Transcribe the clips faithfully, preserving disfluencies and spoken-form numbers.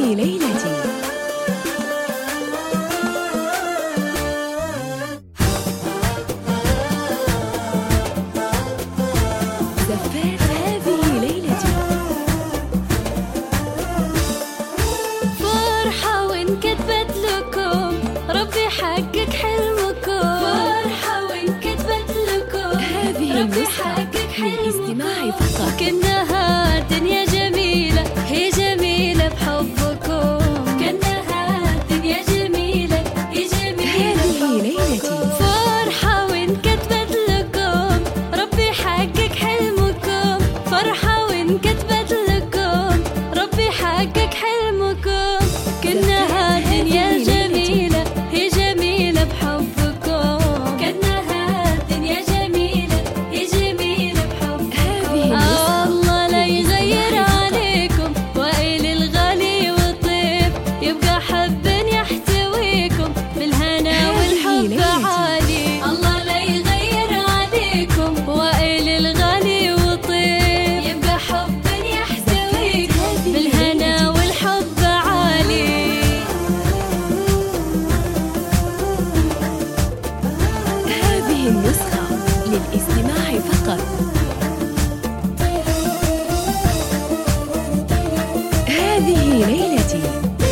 هذه ليلتي. زفات هذه ليلتي. فرحة وانكتبت لكم، ربي حقق حلمكم. فرحة وانكتبت لكم، هذه ربي النسخة حقق حلمكم. للاستماع فقط. كأنها دنيا جميلة، هي جميلة بحبكم. كأنها دنيا جميلة، هي جميلة هذه ليلتي. بحبكم. فرحة وانكتبت لكم، ربي حقق حلمكم. فرحة وانكتبت لكم، ربي حقق حلمكم. كأنها دنيا جميلة، هي جميلة بحبكم. كأنها دنيا جميلة، هي جميلة بحبكم. هذه النسخة الله لا يغير عليكم، وائل الغالي والطيب يبقى حب يحتويكم بالهنا والحب عالي. الله لا يغير عليكم، وائل الغالي والطيب يبقى حب يحتويكم بالهنا والحب عالي. هذه النسخة للاستماع فقط. هذه ليلتي.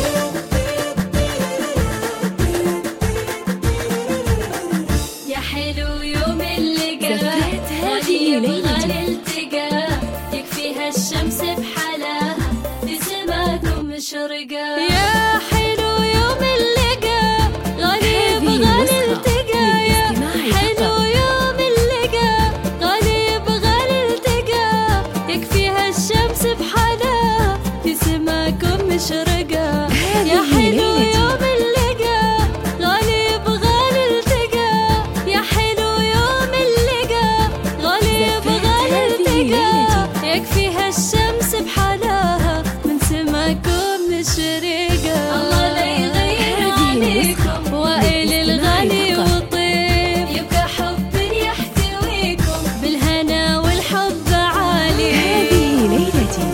يا حلو يوم اللقاء، زفات هذه غالي ليلتي. الالتقاء، يكفيها الشمس بحلاها في سماكم مشرقة. يا حلو يوم اللقاء، غالي هذه يبغى النسخة الالتقاء. يا للاستماع حلو فقط. يوم اللقاء، غالي يبغى الالتقاء، يكفيها الشمس بحلاها في سماكم مشرقة. يا هذه حلو ليلتي. يوم اللقاء، غالي يبغى الالتقاء. يا حلو يوم اللقاء، غالي يبغى زفات هذه الالتقاء، يكفيها الشمس بحلاها من سماكم مشرقة. الله لا يغير هذه النسخة عليكم، وائل للاستماع الغالي فقط. والطيب يبقى حب يحتويكم بالهنا والحب عالي. هذه ليلتي.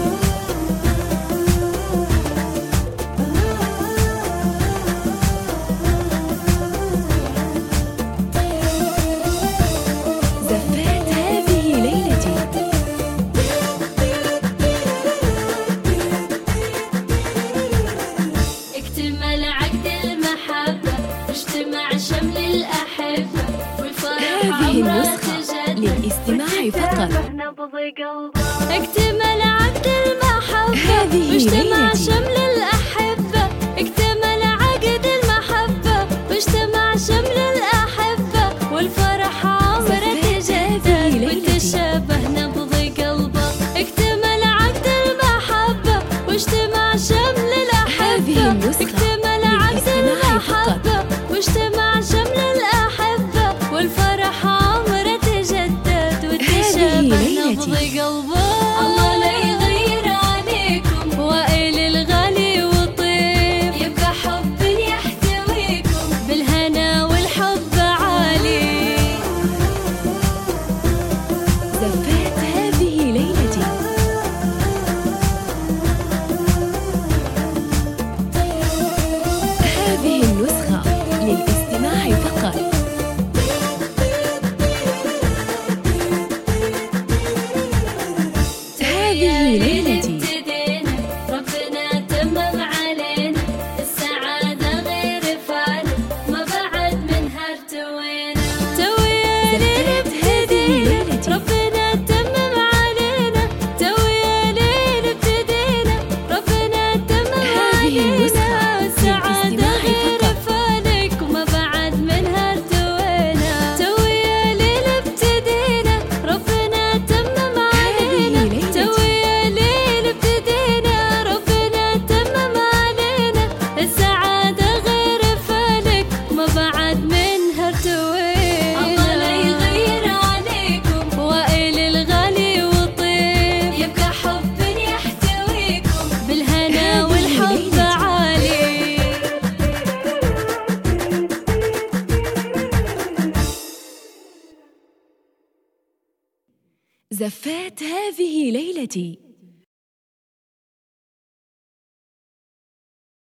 زفات هذه ليلتي. اكتمل عقد المحبة، واجتمع شمل الأحبة، والفرح هذه عمره النسخة تجدد للاستماع فقط. نبض قلبه. اكتمل عقد المحبة، هذه واجتمع ليلتي. شمل الأحبة. اكتمل عقد المحبة، واجتمع شمل الأحبة، والفرح عمره زفات هذه تجدد ليلتي. وتشابه نبض قلبه. اكتمل عقد المحبة، واجتمع شمل هذه الأحبة. النسخة اكتمل عقد للاستماع فقط. المحبة، واجتمع شمل الأحبة، والفرح عمره تجدد وتشابه ليلتي. نبض قلبه. الله لا يغير عليكم، وائل الغالي والطيب يبقى حب يحتويكم بالهنا والحب عالي. زفات هذه ليلتي. هذه النسخة للاستماع فقط. هذه ليلتي. ابتدينا، ربنا تمم علينا السعادة غير فانا، ما بعد منها ارتوينا. تويا ليل ابتدينا، ربنا تمم علينا. تويا ليل ابتدينا، ربنا تمم هذه النسخة علينا السعادة للاستماع غير فقط. فانك، وما بعد منها ارتوينا. تويا ليل ابتدينا، ربنا تمم علينا. هذه ليلتي. تويا ليل ابتدينا، ربنا تمم علينا السعادة غير فالك، ما بعد منها ارتوينا. الله لا يغير عليكم، وائل الغالي والطيب يبقى حب يحتويكم بالهنا هذه والحب ليلتي. عالي. زفات هذه ليلتي.